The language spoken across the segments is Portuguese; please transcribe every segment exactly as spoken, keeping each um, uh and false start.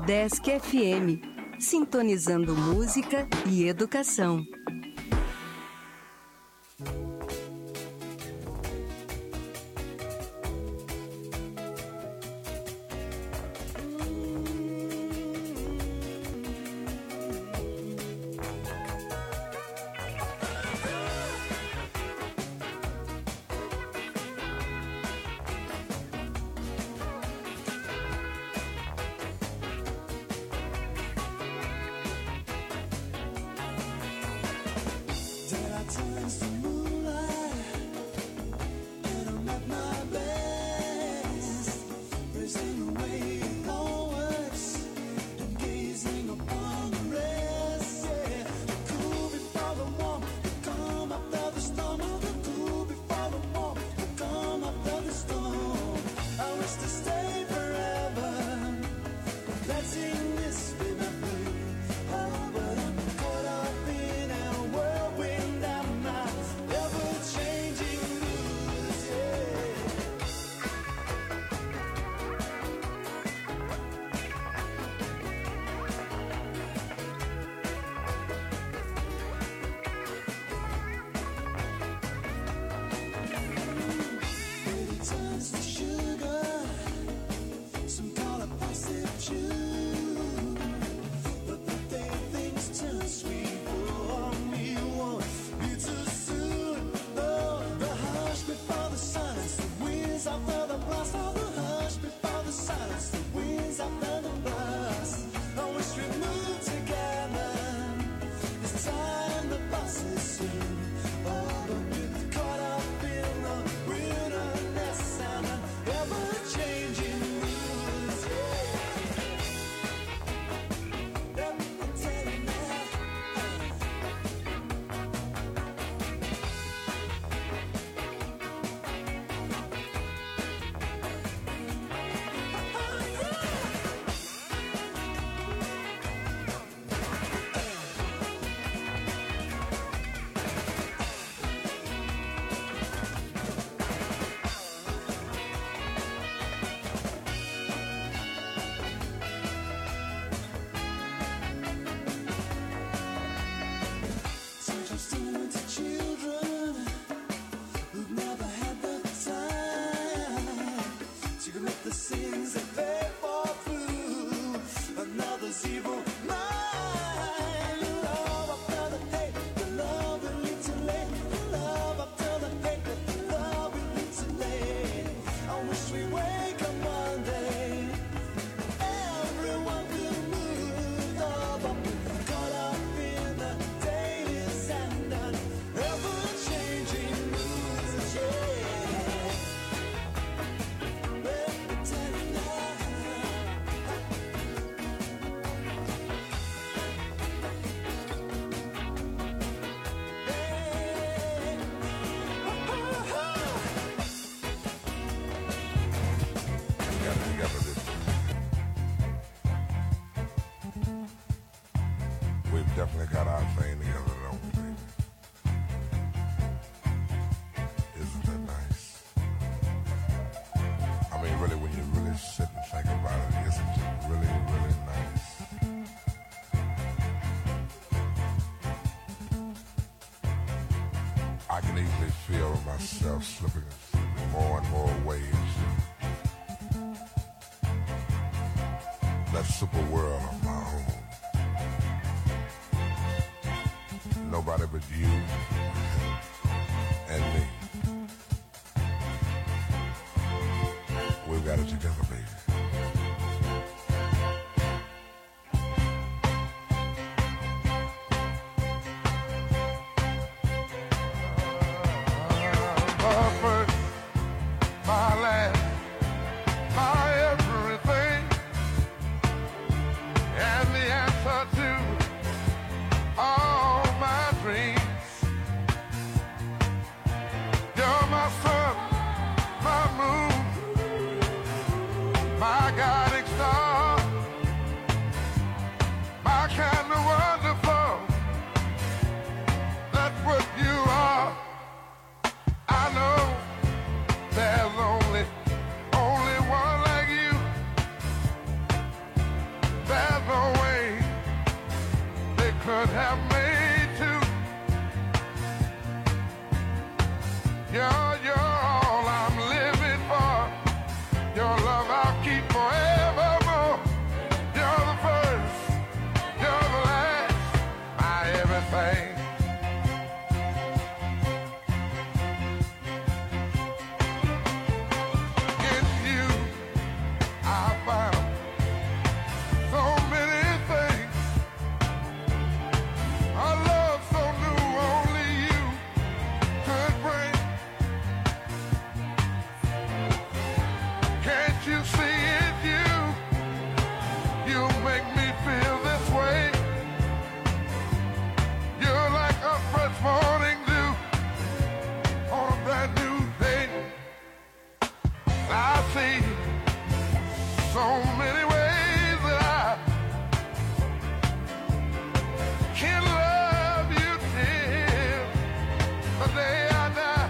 Udesc F M, sintonizando música e educação. Definitely got our thing together, don't we, baby? Isn't that nice? I mean, really, when you really sit and think about it, isn't it really, really nice? I can easily feel myself slipping more and more waves. That super world of my own. Nobody but you and me. We've got it together, baby. see so many ways that I can love you till the day I die.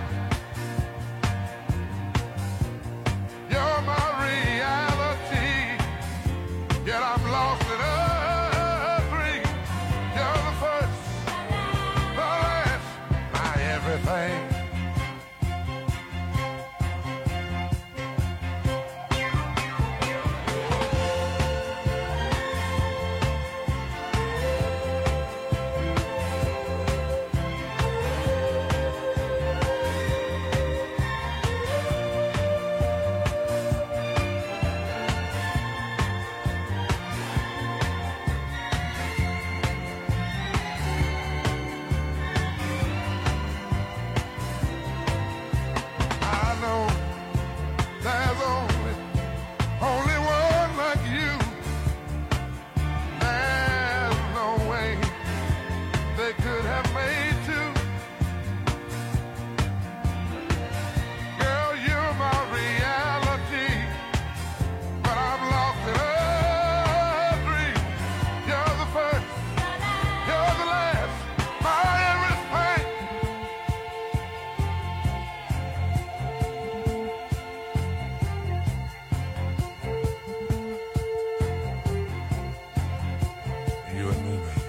You're my reality, yet I'm lost in a dream. You're the first, the last, my everything. I know there's only, only one like you. There's no way they could have made two. Girl, you're my reality, but I'm lost in a dream. You're the first, you're the last, my everything. You and me, baby.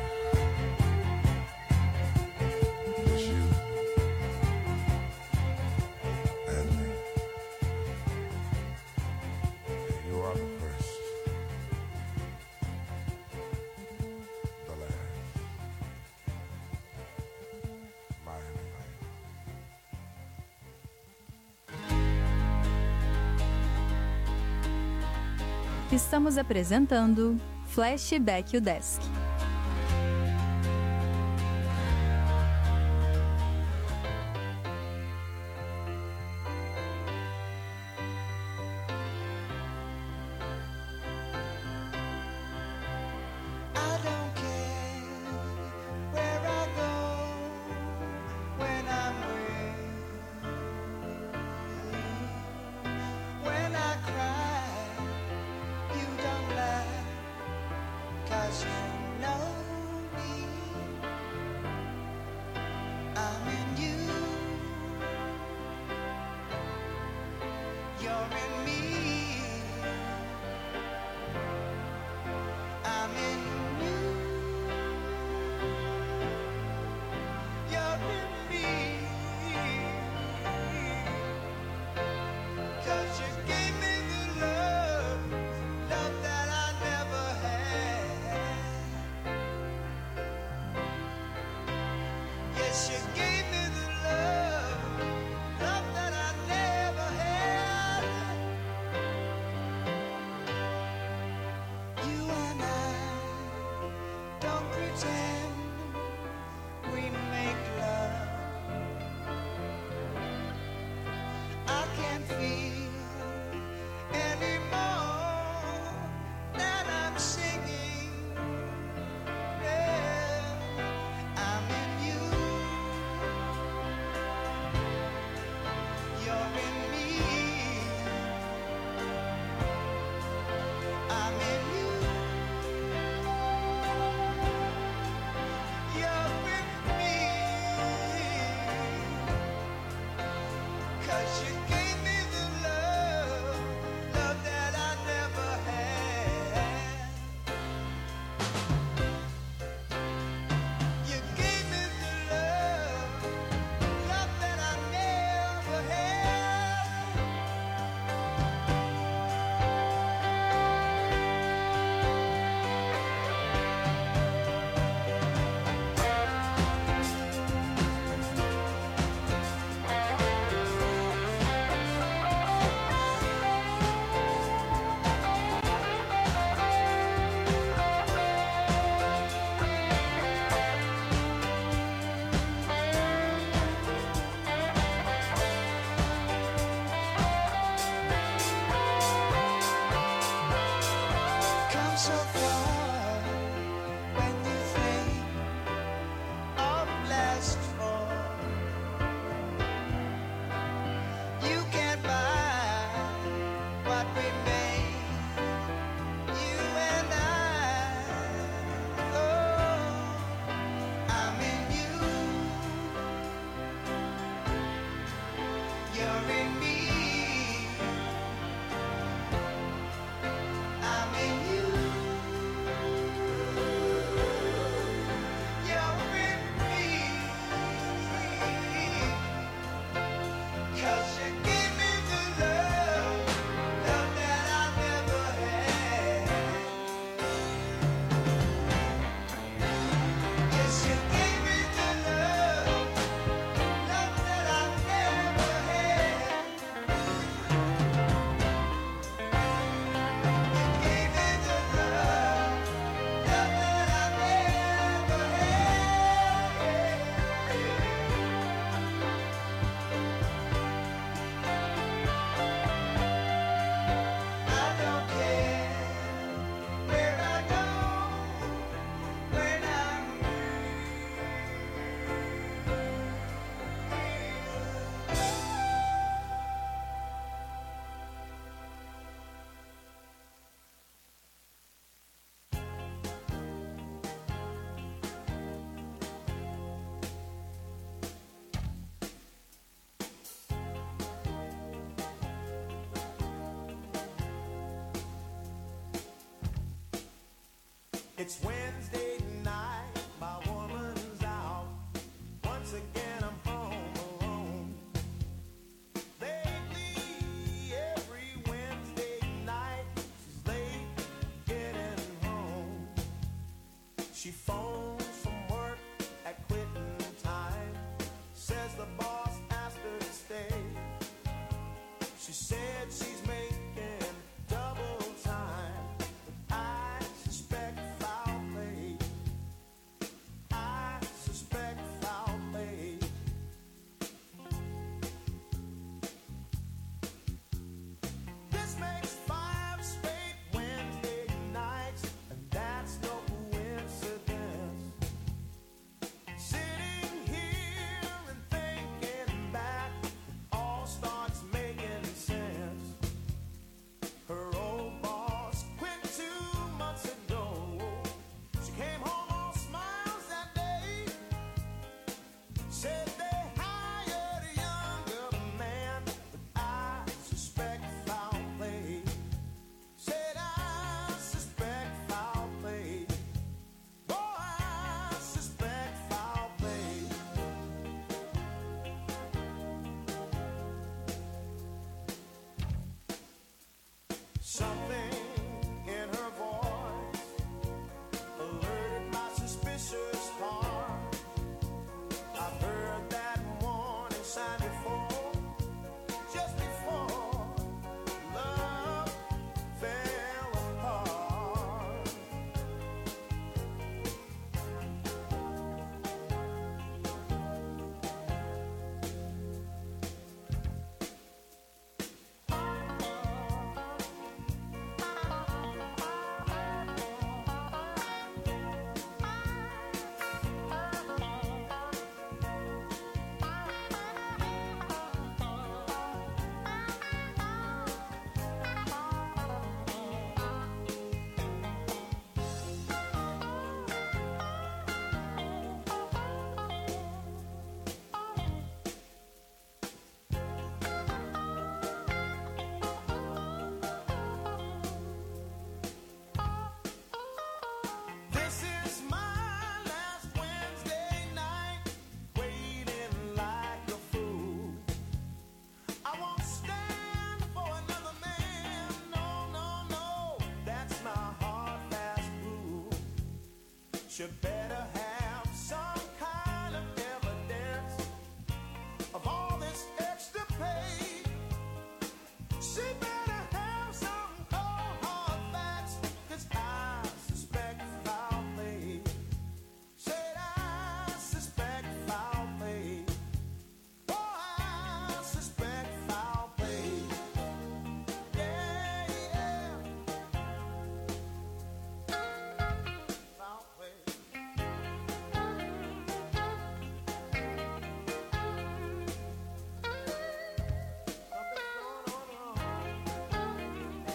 It's you and me. You are the first, the last, my everything. Estamos apresentando Flashback Desk. I don't care where I go when I'm with you. When I cry, you don't laugh, 'cause you know me. I'm in you, you're in me. I'm in you, you're in me. 'Cause you gave me the love, love that I never had. Yes, you gave me the love, love that I never had. You and I don't pretend, we make love. I can feel It's Wednesday night, my woman's out. Once again I'm home alone. Lately, every Wednesday night, she's late getting home. She phones from work at quitting time. Says the boss asked her to stay. She said she's making double time, but I suspect foul play. I suspect foul play. This makes five straight Wednesday nights, and that's no coincidence. Sitting here and thinking back, it all starts making sense. Her old boss quit two months ago. She came home all smiles that day. Said they hired a younger man, but I suspect foul play. Said I suspect foul play. Boy, I suspect foul play. Something in her voice alerted my suspicious heart. I've heard that warning sign before, just before love fell apart. This is my last Wednesday night, waiting like a fool. I won't stand for another man, no, no, no. That's my hard, fast rule. Should better have some kind of evidence of all this extra pay. She better have some cold hard facts, 'cause I suspect foul play. Said I suspect foul play. Boy, I suspect foul play. Yeah, yeah. Foul play. Something's going on wrong.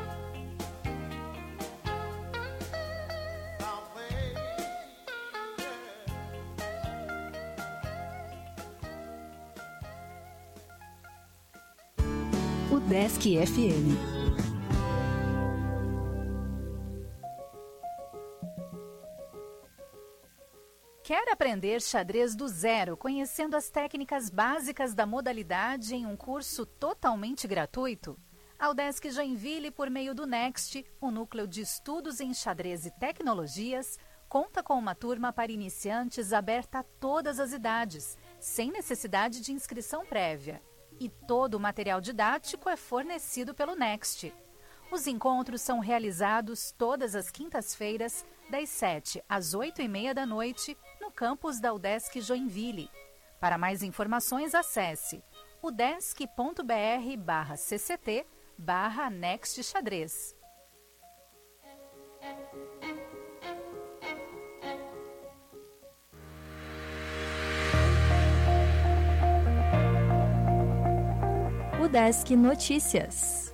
Foul play. Yeah. O Desk F M. Quer aprender xadrez do zero, conhecendo as técnicas básicas da modalidade em um curso totalmente gratuito? A Udesc Joinville, por meio do Next, o Núcleo de Estudos em Xadrez e Tecnologias, conta com uma turma para iniciantes aberta a todas as idades, sem necessidade de inscrição prévia. E todo o material didático é fornecido pelo Next. Os encontros são realizados todas as quintas-feiras, das sete às oito e meia da noite, no campus da Udesc Joinville. Para mais informações, acesse udesc.br barra cct barra Next Xadrez. Udesc Notícias.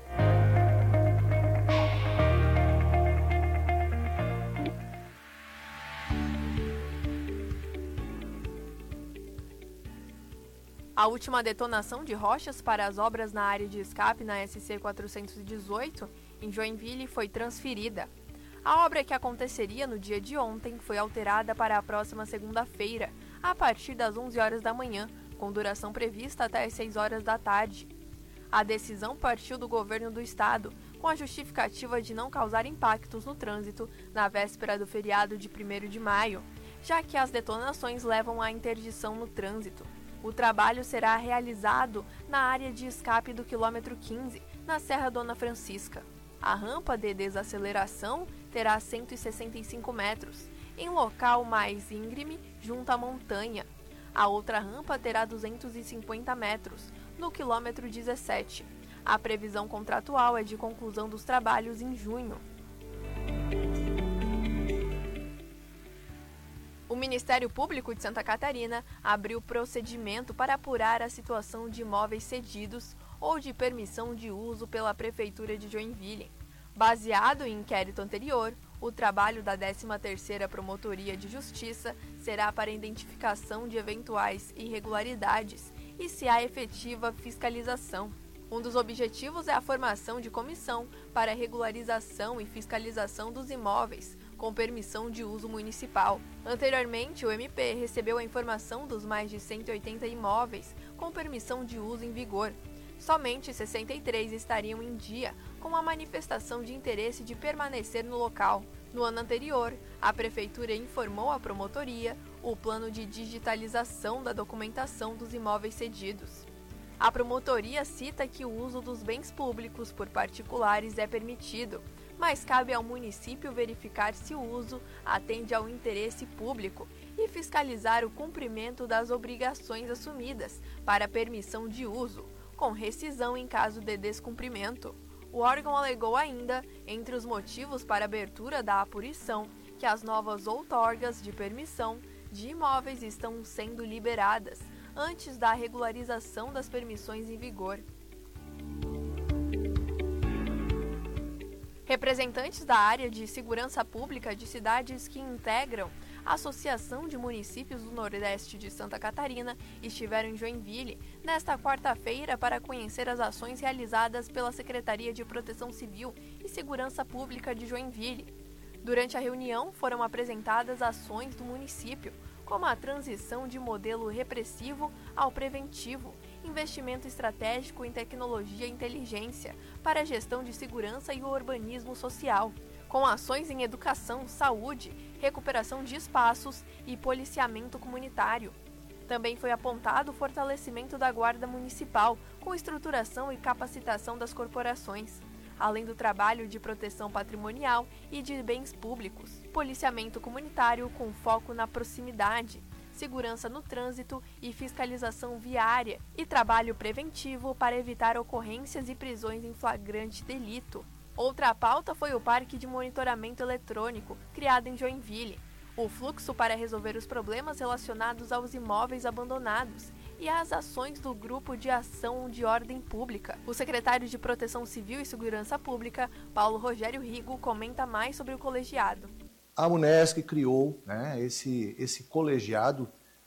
A última detonação de rochas para as obras na área de escape na S C quatrocentos e dezoito, em Joinville, foi transferida. A obra que aconteceria no dia de ontem foi alterada para a próxima segunda-feira, a partir das onze horas da manhã, com duração prevista até as seis horas da tarde. A decisão partiu do governo do estado, com a justificativa de não causar impactos no trânsito na véspera do feriado de primeiro de maio, já que as detonações levam à interdição no trânsito. O trabalho será realizado na área de escape do quilômetro quinze, na Serra Dona Francisca. A rampa de desaceleração terá cento e sessenta e cinco metros, em local mais íngreme, junto à montanha. A outra rampa terá duzentos e cinquenta metros, no quilômetro dezessete. A previsão contratual é de conclusão dos trabalhos em junho. O Ministério Público de Santa Catarina abriu procedimento para apurar a situação de imóveis cedidos ou de permissão de uso pela Prefeitura de Joinville. Baseado em inquérito anterior, o trabalho da décima terceira Promotoria de Justiça será para identificação de eventuais irregularidades e se há efetiva fiscalização. Um dos objetivos é a formação de comissão para regularização e fiscalização dos imóveis com permissão de uso municipal. Anteriormente, o M P recebeu a informação dos mais de cento e oitenta imóveis com permissão de uso em vigor. Somente sessenta e três estariam em dia com a manifestação de interesse de permanecer no local. No ano anterior, a Prefeitura informou à Promotoria o plano de digitalização da documentação dos imóveis cedidos. A Promotoria cita que o uso dos bens públicos por particulares é permitido, mas cabe ao município verificar se o uso atende ao interesse público e fiscalizar o cumprimento das obrigações assumidas para permissão de uso, com rescisão em caso de descumprimento. O órgão alegou ainda, entre os motivos para a abertura da apurição, que as novas outorgas de permissão de imóveis estão sendo liberadas antes da regularização das permissões em vigor. Representantes da área de segurança pública de cidades que integram a Associação de Municípios do Nordeste de Santa Catarina estiveram em Joinville nesta quarta-feira para conhecer as ações realizadas pela Secretaria de Proteção Civil e Segurança Pública de Joinville. Durante a reunião foram apresentadas ações do município, como a transição de modelo repressivo ao preventivo, investimento estratégico em tecnologia e inteligência para a gestão de segurança e o urbanismo social, com ações em educação, saúde, recuperação de espaços e policiamento comunitário. Também foi apontado o fortalecimento da Guarda Municipal, com estruturação e capacitação das corporações, além do trabalho de proteção patrimonial e de bens públicos, policiamento comunitário com foco na proximidade, segurança no trânsito e fiscalização viária, e trabalho preventivo para evitar ocorrências e prisões em flagrante delito. Outra pauta foi o Parque de Monitoramento Eletrônico, criado em Joinville, o fluxo para resolver os problemas relacionados aos imóveis abandonados e as ações do Grupo de Ação de Ordem Pública. O secretário de Proteção Civil e Segurança Pública, Paulo Rogério Rigo, comenta mais sobre o colegiado. A Munesc criou, né, esse, esse colegiado,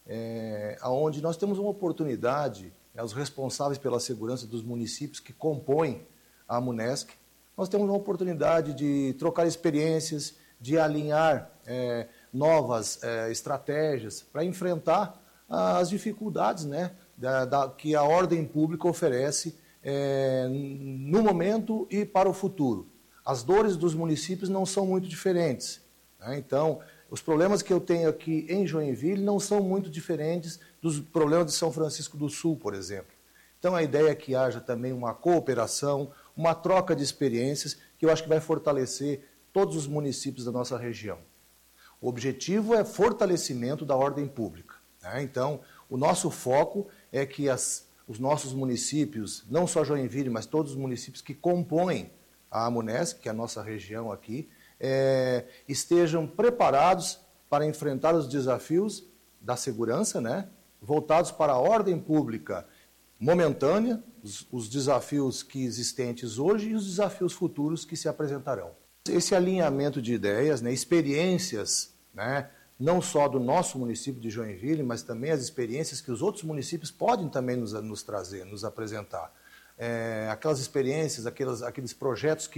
é, onde nós temos uma oportunidade, né, os responsáveis pela segurança dos municípios que compõem a Munesc, nós temos uma oportunidade de trocar experiências, de alinhar é, novas é, estratégias para enfrentar as dificuldades, né, da, da, que a ordem pública oferece é, no momento e para o futuro. As dores dos municípios não são muito diferentes, né? Então, os problemas que eu tenho aqui em Joinville não são muito diferentes dos problemas de São Francisco do Sul, por exemplo. Então, a ideia é que haja também uma cooperação, uma troca de experiências, que eu acho que vai fortalecer todos os municípios da nossa região. O objetivo é fortalecimento da ordem pública. Então, o nosso foco é que as, os nossos municípios, não só Joinville, mas todos os municípios que compõem a Munesc, que é a nossa região aqui, é, estejam preparados para enfrentar os desafios da segurança, né, voltados para a ordem pública momentânea, os, os desafios que existentes hoje e os desafios futuros que se apresentarão. Esse alinhamento de ideias, né, experiências, né, não só do nosso município de Joinville, mas também as experiências que os outros municípios podem também nos, nos trazer, nos apresentar. É, aquelas experiências, aquelas, aqueles projetos que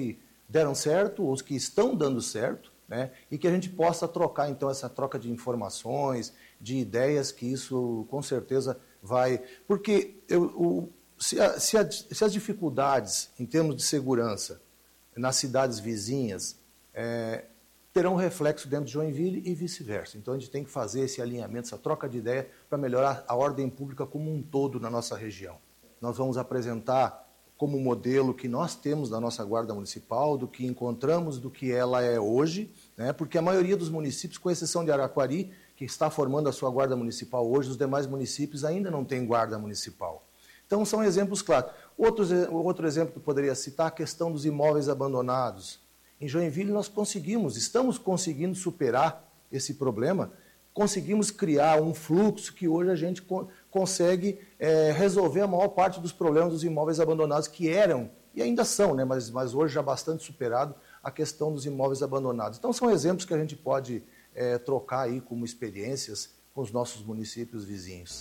deram certo, os que estão dando certo, né? E que a gente possa trocar, então, essa troca de informações, de ideias, que isso, com certeza, vai... Porque eu, o, se, a, se, a, se as dificuldades, em termos de segurança, nas cidades vizinhas, é, terão reflexo dentro de Joinville e vice-versa. Então, a gente tem que fazer esse alinhamento, essa troca de ideia, para melhorar a ordem pública como um todo na nossa região. Nós vamos apresentar como modelo que nós temos da nossa Guarda Municipal, do que encontramos, do que ela é hoje, né? Porque a maioria dos municípios, com exceção de Araquari, que está formando a sua Guarda Municipal hoje, os demais municípios ainda não têm Guarda Municipal. Então, são exemplos claros. Outros, outro exemplo que eu poderia citar, a questão dos imóveis abandonados. Em Joinville, nós conseguimos, estamos conseguindo superar esse problema, conseguimos criar um fluxo que hoje a gente co- consegue é, resolver a maior parte dos problemas dos imóveis abandonados, que eram, e ainda são, né, mas, mas hoje já bastante superado, a questão dos imóveis abandonados. Então, são exemplos que a gente pode é, trocar aí como experiências com os nossos municípios vizinhos.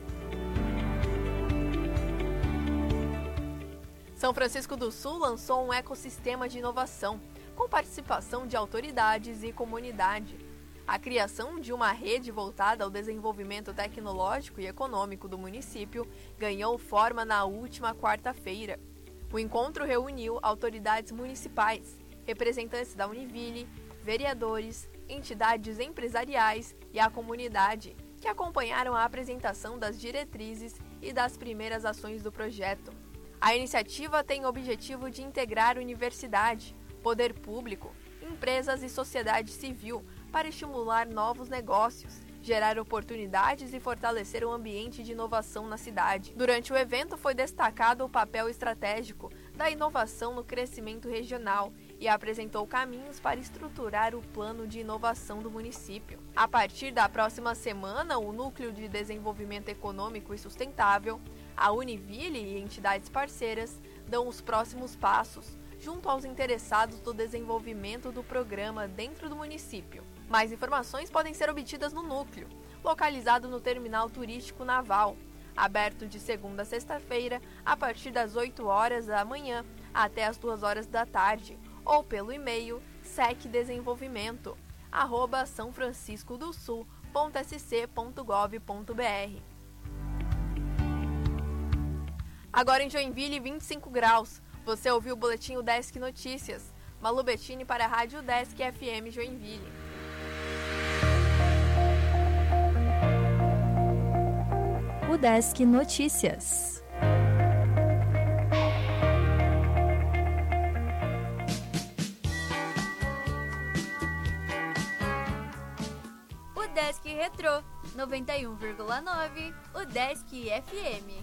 São Francisco do Sul lançou um ecossistema de inovação, com participação de autoridades e comunidade. A criação de uma rede voltada ao desenvolvimento tecnológico e econômico do município ganhou forma na última quarta-feira. O encontro reuniu autoridades municipais, representantes da Univille, vereadores, entidades empresariais e a comunidade, que acompanharam a apresentação das diretrizes e das primeiras ações do projeto. A iniciativa tem o objetivo de integrar universidade, poder público, empresas e sociedade civil para estimular novos negócios, gerar oportunidades e fortalecer o ambiente de inovação na cidade. Durante o evento foi destacado o papel estratégico da inovação no crescimento regional e apresentou caminhos para estruturar o plano de inovação do município. A partir da próxima semana, o Núcleo de Desenvolvimento Econômico e Sustentável, a Univille e entidades parceiras dão os próximos passos junto aos interessados do desenvolvimento do programa dentro do município. Mais informações podem ser obtidas no núcleo, localizado no Terminal Turístico Naval, aberto de segunda a sexta-feira, a partir das oito horas da manhã até as duas horas da tarde, ou pelo e-mail secdesenvolvimento, arroba são francisco do sul ponto s c ponto gov ponto b r. Agora em Joinville, vinte e cinco graus. Você ouviu o boletim Udesc Notícias. Malu Bettini para a Rádio Udesc F M Joinville. Udesc Notícias. Udesc Retrô, noventa e um vírgula nove, Udesc F M.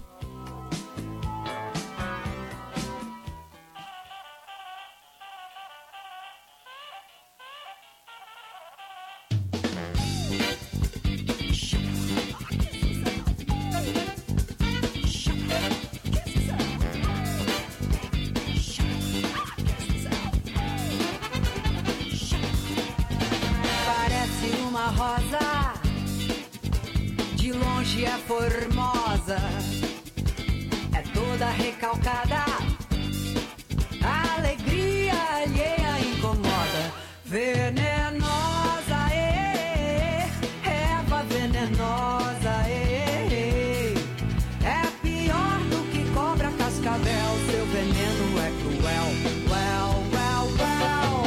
Rosa, de longe é formosa, é toda recalcada, a alegria alheia incomoda, venenosa, é, erva venenosa, é, é pior do que cobra cascavel, seu veneno é cruel, well, well, well.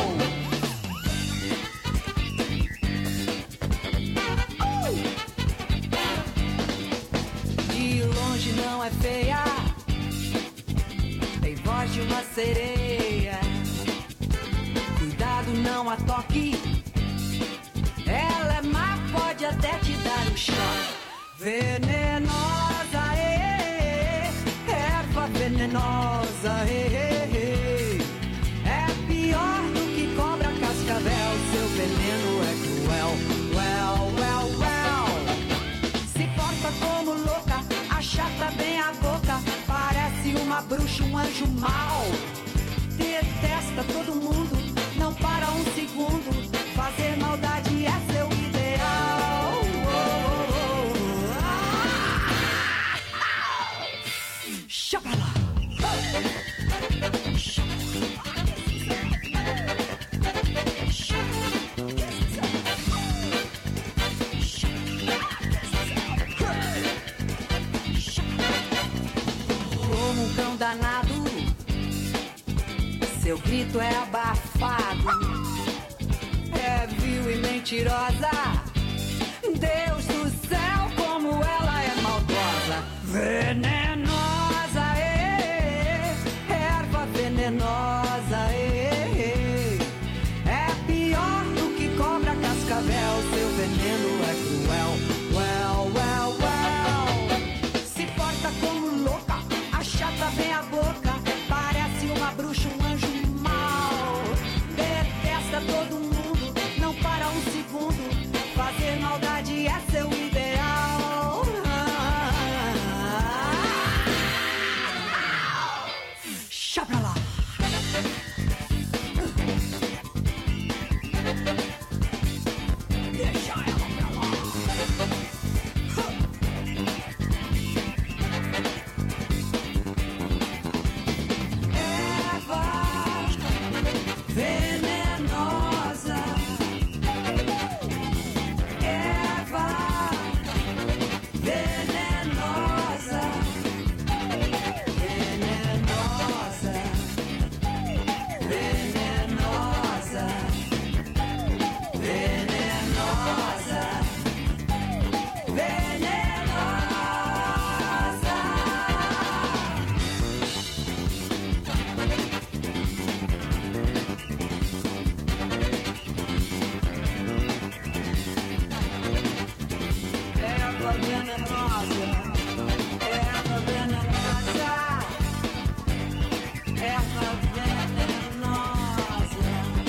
Não é feia, tem voz de uma sereia. Cuidado, não a toque, ela é má, pode até te dar um choque. Venenosa, é, erva venenosa, é, é pior do que cobra cascavel, seu veneno é cruel. Well, well, well. Se porta como louca, chata bem a boca, parece uma bruxa, um anjo mau. Detesta todo mundo, não para um segundo, fazer maldade é seu ideal. Oh, oh, oh. Ah! Chapa lá. seu grito é abafado, é vil e mentirosa. Deus do céu, como ela é maldosa, venenosa, eh, erva venenosa, eh, é pior do que cobra cascavel, seu veneno é cruel, well, well, well. Se porta como louca, a chata vem a boca, parece uma bruxa, um anjo mau, detesta todo mundo, não para um segundo, fazer maldade é seu ideal. Chá pra lá. Deixa ela pra lá. Eva venenosa, Eva venenosa, venenosa, venenosa, venenosa, Eva venenosa, Eva venenosa, Eva venenosa,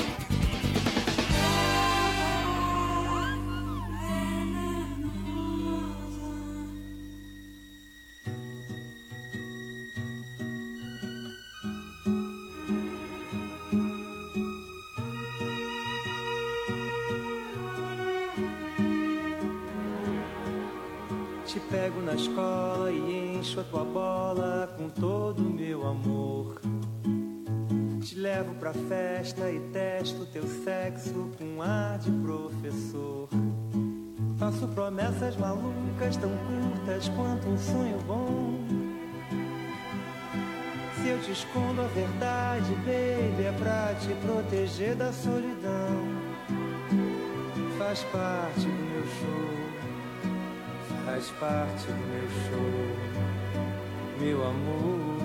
Te pego na escola e encho a tua bola com todo o meu amor. Te levo pra festa e testo teu sexo com ar de professor. Faço promessas malucas tão curtas quanto um sonho bom. Se eu te escondo a verdade, baby, é pra te proteger da solidão. Faz parte do meu show, faz parte do meu show, meu amor.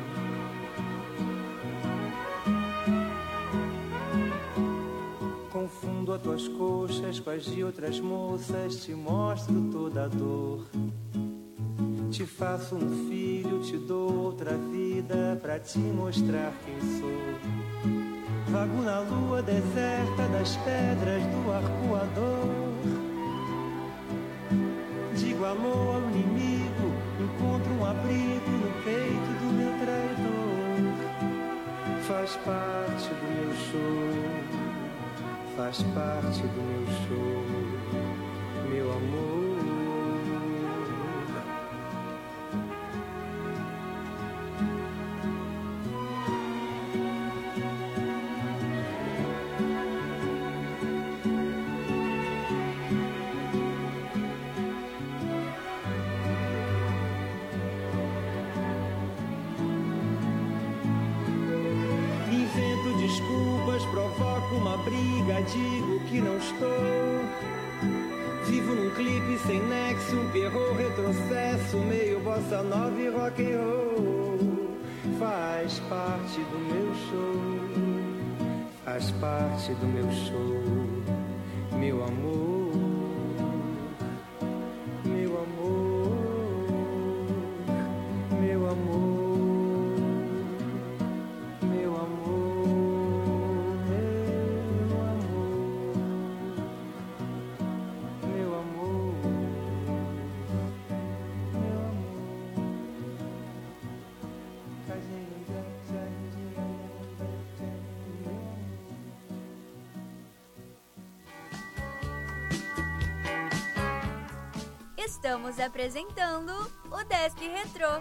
Confundo as tuas coxas com as de outras moças, te mostro toda a dor. Te faço um filho, te dou outra vida pra te mostrar quem sou. Vago na lua deserta das pedras do arcoador. Digo alô ao inimigo, encontro um abrigo no peito do meu traidor. Faz parte do meu show, faz parte do meu show, meu amor. Desculpas, provoco uma briga, digo que não estou. Vivo num clipe sem nexo, um perro retrocesso, meio bossa nova e rock and roll. Faz parte do meu show, faz parte do meu show, meu amor. Meu amor, meu amor. Estamos apresentando o Desk Retrô.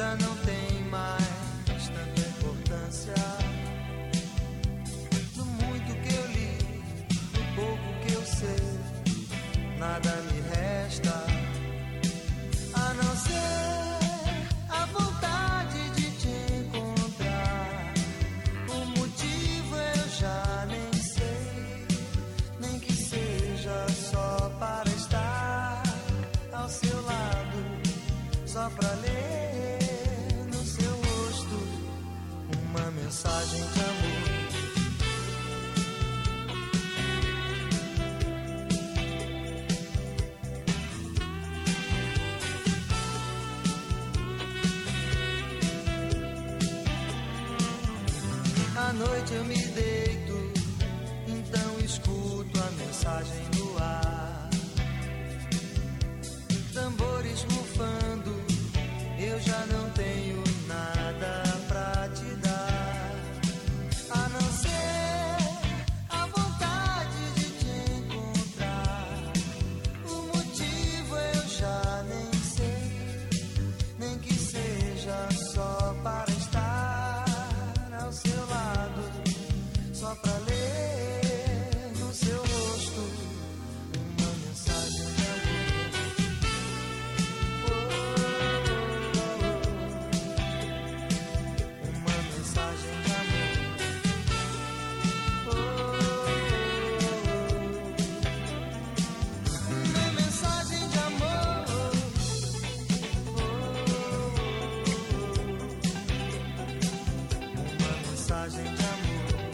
já não tem mais tanta importância. Do muito que eu li, do pouco que eu sei, nada me resta a não ser a vontade de te encontrar. O motivo eu já nem sei, nem que seja só para estar ao seu lado, só pra ler no seu rosto uma mensagem de amor. À noite eu me deito, então escuto a mensagem no ar. Tambores bufando, eu já não tenho nada pra te dar, a não ser a vontade de te encontrar. O motivo eu já nem sei, nem que seja só para estar ao seu lado, só pra ler no seu rosto uma mensagem de amor. Uma mensagem de amor. Uma mensagem de amor. Uma mensagem de amor.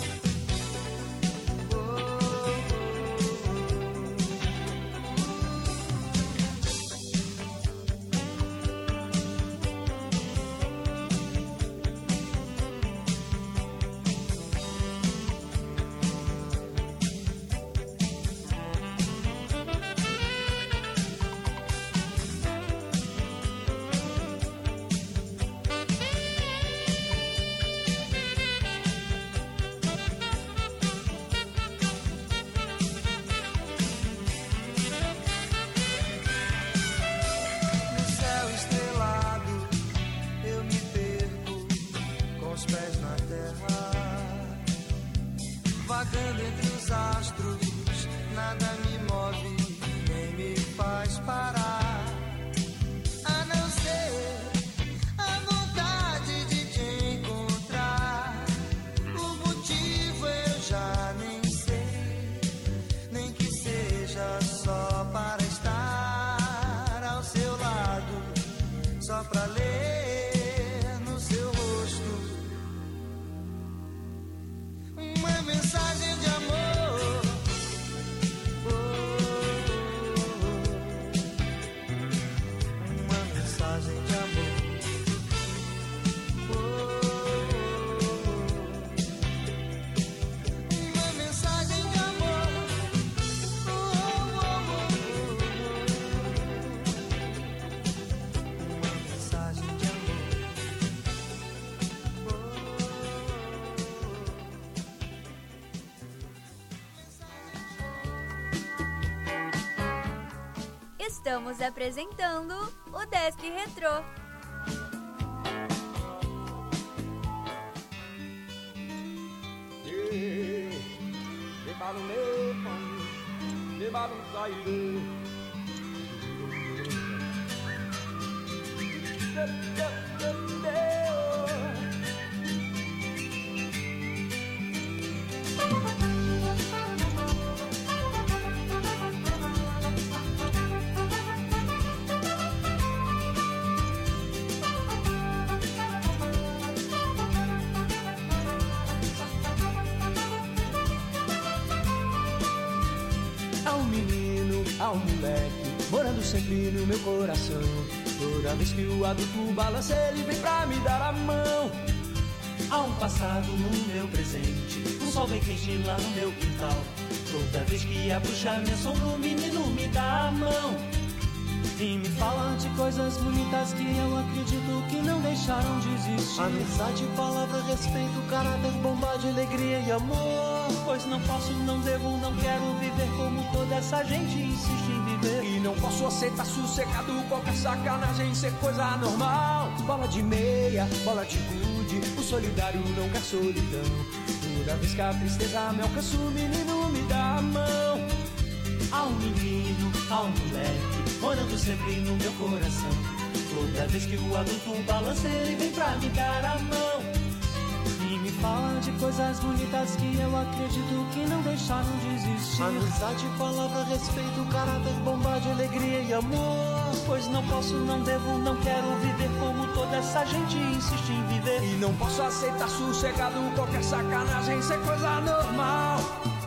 No céu estrelado eu me perco com os pés na terra, vagando entre os astros, nada me move nem me faz parar, a não ser a vontade de te encontrar. O motivo eu já nem sei, nem que seja só para estar ao seu lado, só pra ler no seu rosto uma mensagem de amor. Uma mensagem de amor. Uma mensagem de amor. Uma mensagem de amor. Estamos apresentando o Desk Retrô. Há um menino, há um moleque, morando sempre no meu coração. Toda vez que o adulto balança, ele vem pra me dar a mão. Há um passado no meu presente, um sol bem quente lá no meu quintal. Toda vez que a bruxa me assombra, o menino me dá a mão e me fala de coisas bonitas que eu acredito que não deixaram de existir. existir. Amizade, palavra, respeito, caráter, bondade, alegria e amor. Pois não posso, não devo, não quero viver como toda essa gente insiste em viver. E não posso aceitar sossegado qualquer sacanagem ser coisa normal. Bola de meia, bola de gude, o solidário não quer solidão. Toda vez que a tristeza me alcança, o menino me dá a mão. Há um menino, há um moleque, morando sempre no meu coração. Toda vez que o adulto balança, ele vem pra me dar a mão. E me fala de coisas bonitas que eu acredito que não deixaram de existir. Amizade, palavra, respeito, caráter, bondade, alegria e amor. Pois não posso, não devo, não quero viver como toda essa gente insiste em viver. E não posso aceitar sossegado qualquer sacanagem ser coisa normal.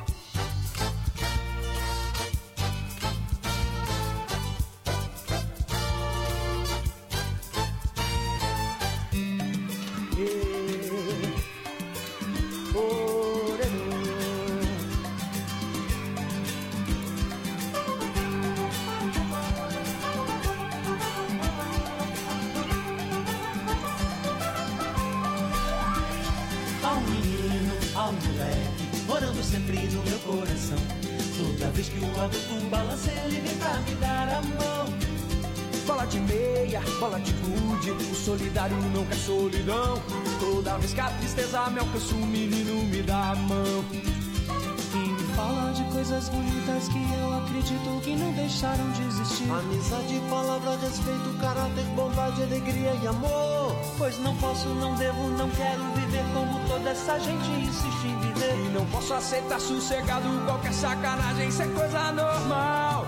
Sempre no meu coração. Toda vez que o adulto balança, ele vem pra me dar a mão. Bola de meia, bola de gude, o solidário não quer solidão. Toda vez que a tristeza me alcança, o menino me dá a mão. E me fala de coisas bonitas que eu acredito que não deixaram de existir. Amizade, palavra, respeito, caráter, bondade, alegria e amor. Pois não posso, não devo, não quero viver como toda essa gente insiste em viver. E não posso aceitar sossegado qualquer sacanagem ser coisa normal.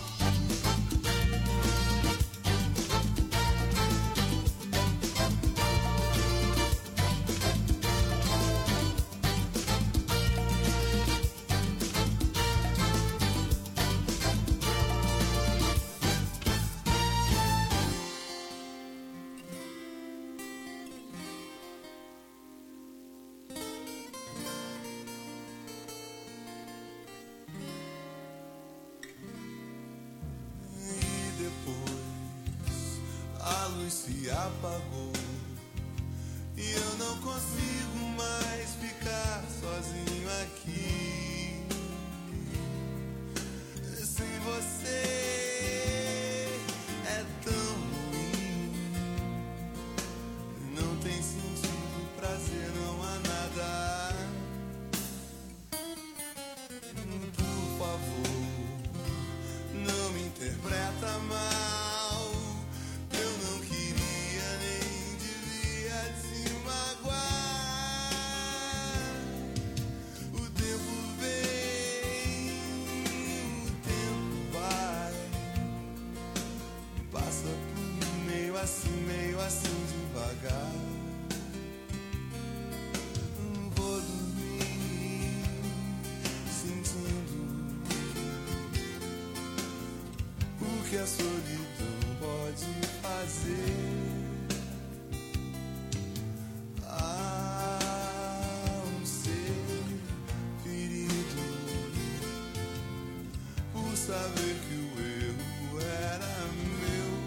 Se apagou e eu não consigo mais ficar sozinho aqui. Sem você é tão ruim, não tem sentido, prazer, não há nada. Por favor, não me interpreta mal. Assim, meio assim devagar. Vou dormir sentindo o que a solidão pode fazer. Há um ser ferido por saber que o erro era meu.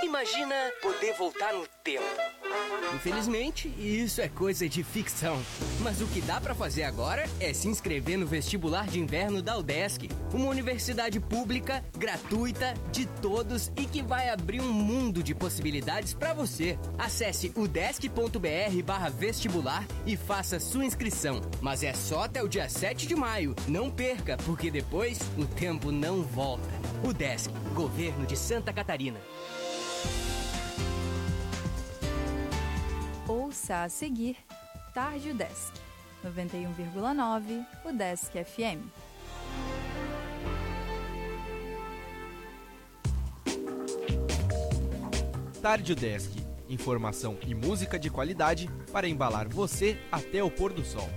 Imagina poder voltar no tempo. Infelizmente, isso é coisa de ficção. Mas o que dá pra fazer agora é se inscrever no vestibular de inverno da UDESC, uma universidade pública, gratuita, de todos e que vai abrir um mundo de possibilidades pra você. Acesse udesc.br barra vestibular e faça sua inscrição. Mas é só até o dia sete de maio. Não perca, porque depois o tempo não volta. UDESC, Governo de Santa Catarina. Ouça a seguir Tarde UDESC, noventa e um vírgula nove UDESC F M. Tarde UDESC, informação e música de qualidade para embalar você até o pôr do sol.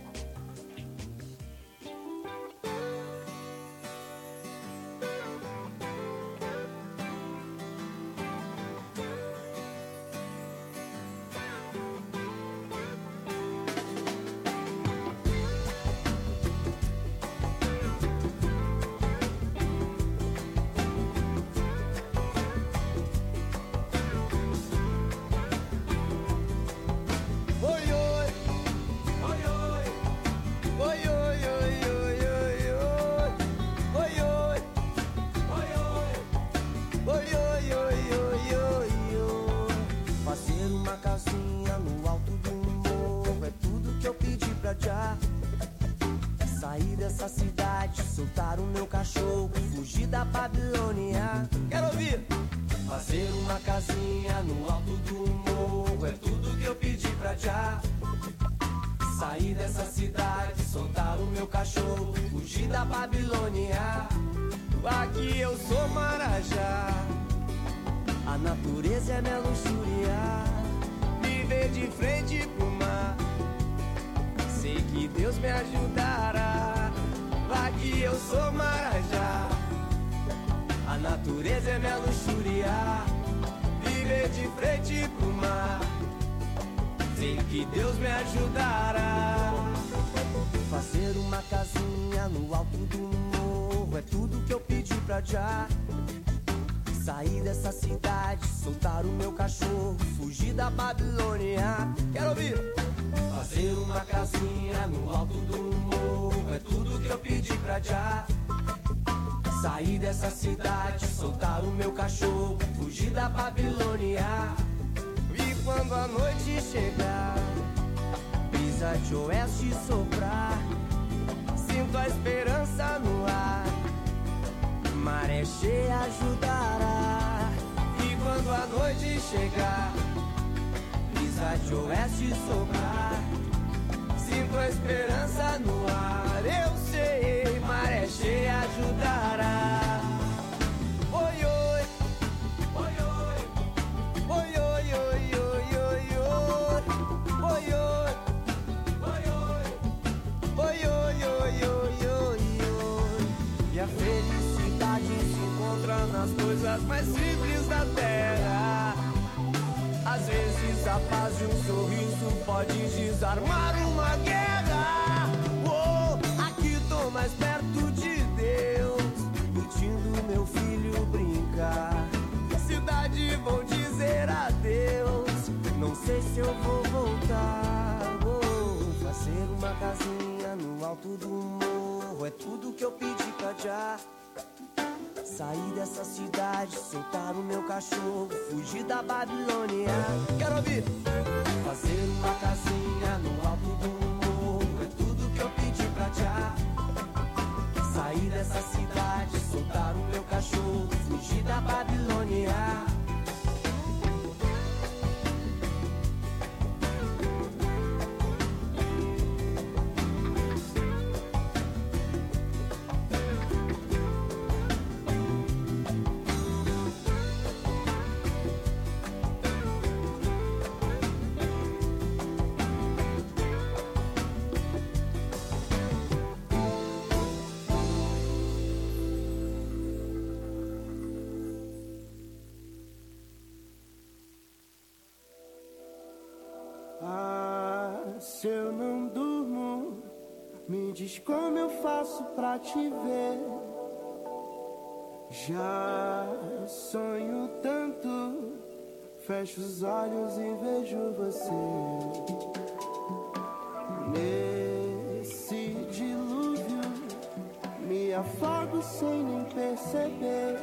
Sair dessa cidade, soltar o meu cachorro, fugir da Babilônia. Quero ouvir! Fazer uma casinha no alto do morro, é tudo que eu pedi pra já. Sair dessa cidade, soltar o meu cachorro, fugir da Babilônia. Se eu não durmo, me diz como eu faço pra te ver. Já sonho tanto, fecho os olhos e vejo você. Nesse dilúvio, me afogo sem nem perceber.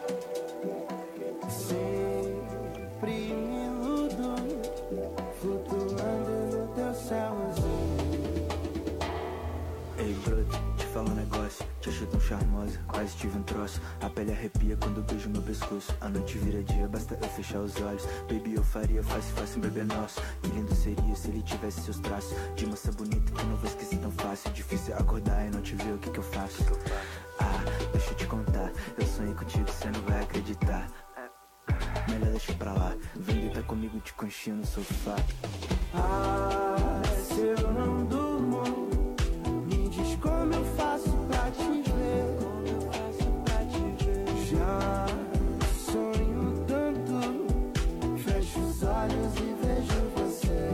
Sempre me iludo, flutuando no teu céu azul. Ei, brother, te falo um negócio. Te achei tão charmosa, quase tive um troço. A pele arrepia quando beijo meu pescoço. A noite vira dia, basta eu fechar os olhos. Baby, eu faria fácil, fácil um bebê nosso. Que lindo seria se ele tivesse seus traços de moça bonita que não vou esquecer tão fácil. Difícil acordar e não te ver, o que que eu faço? Ah, deixa eu te contar. Eu sonhei contigo, cê não vai acreditar. Melhor deixa pra lá. Vem deitar comigo de conchinha no sofá. Ah, se eu não durmo, me diz como eu faço pra te ver. Como eu faço pra te ver. Já sonho tanto, fecho os olhos e vejo você.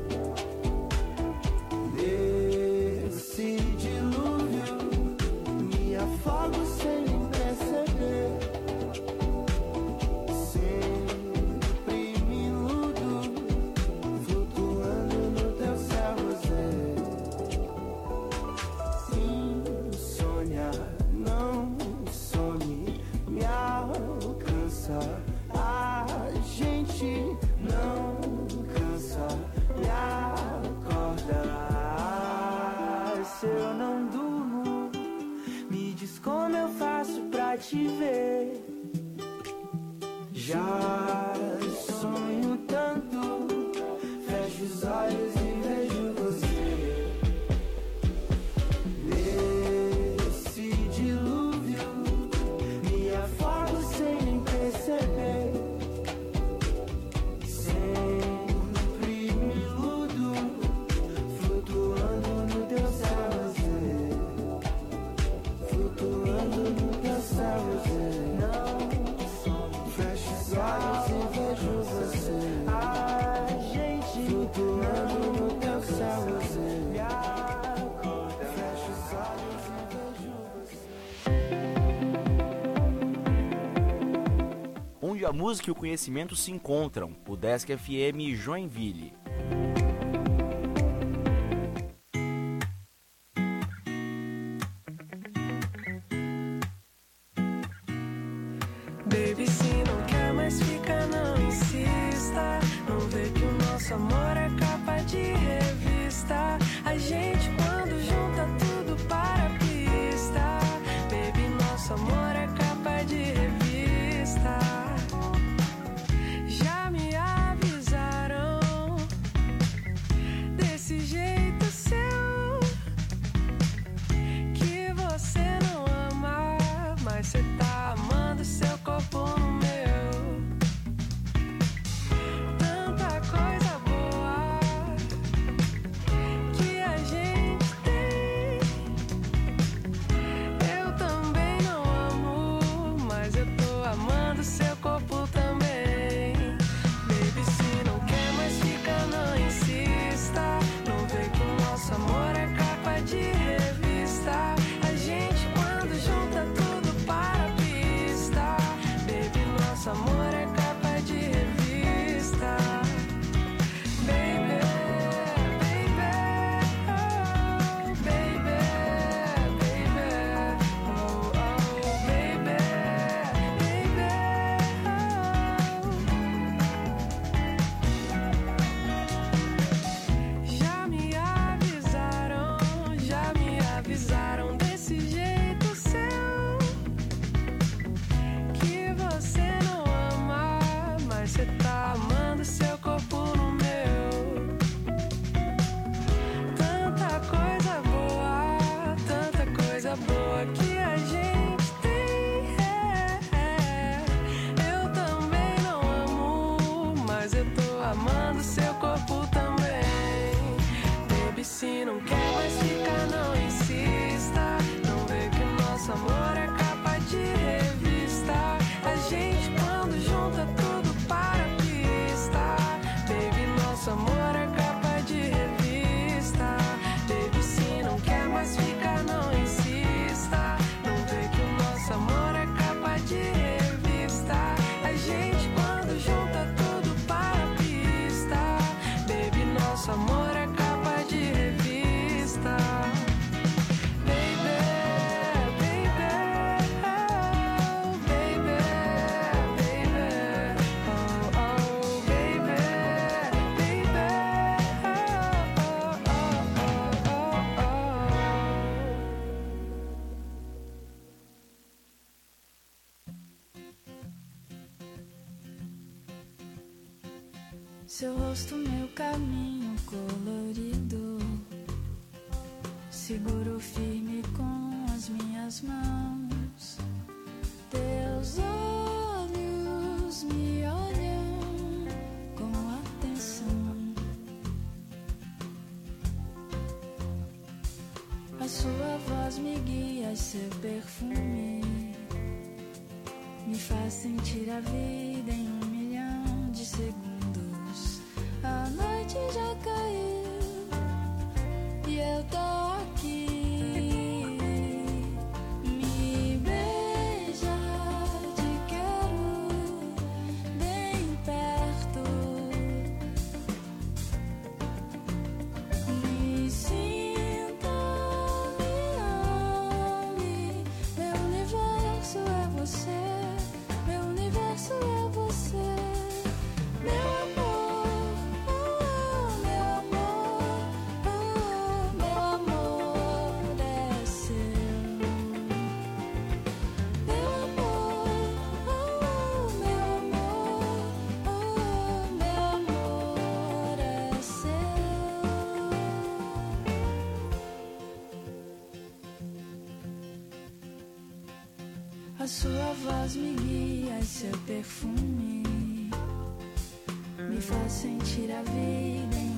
Nesse dilúvio, me afogo sem nem perceber. Sempre me iludo, flutuando no teu céu azul. Insônia, não some, me alcança. A gente não cansa, me acorda. Se eu não durmo, me diz como eu faço pra te ver. Já sonho tanto, fecho os olhos e vejo você. Nesse dilúvio, me afogo sem nem perceber. Sempre me iludo, flutuando no teu céu azul. Flutuando no teu céu azul. Não fecho os olhos e vejo você. A gente flutuando no teu céu azul. Me acorda. Fecho os olhos e vejo você. Onde a música e o conhecimento se encontram. O Desk F M Joinville. Baby, se não quer mais ficar, não insista. Não vê que o nosso amor é capa de revista. A gente quando junta tudo para a pista. Baby, nosso amor é capa de revista. Já me avisaram desse jeito seu, que você não ama, mas você tá amando seu corpo no meu. Tanta coisa boa que nosso amor é capa de revista. Seu rosto, meu caminho colorido, seguro firme com as minhas mãos. Teus olhos me olham com atenção. A sua voz me guia, seu perfume me faz sentir a vida em um milhão de segundos. A noite já caiu e eu tô aqui. Me beija, te quero bem perto. Me sinta, me ame. Meu universo é você, meu universo é você. Meu amor. A sua voz me guia e seu perfume me faz sentir a vida em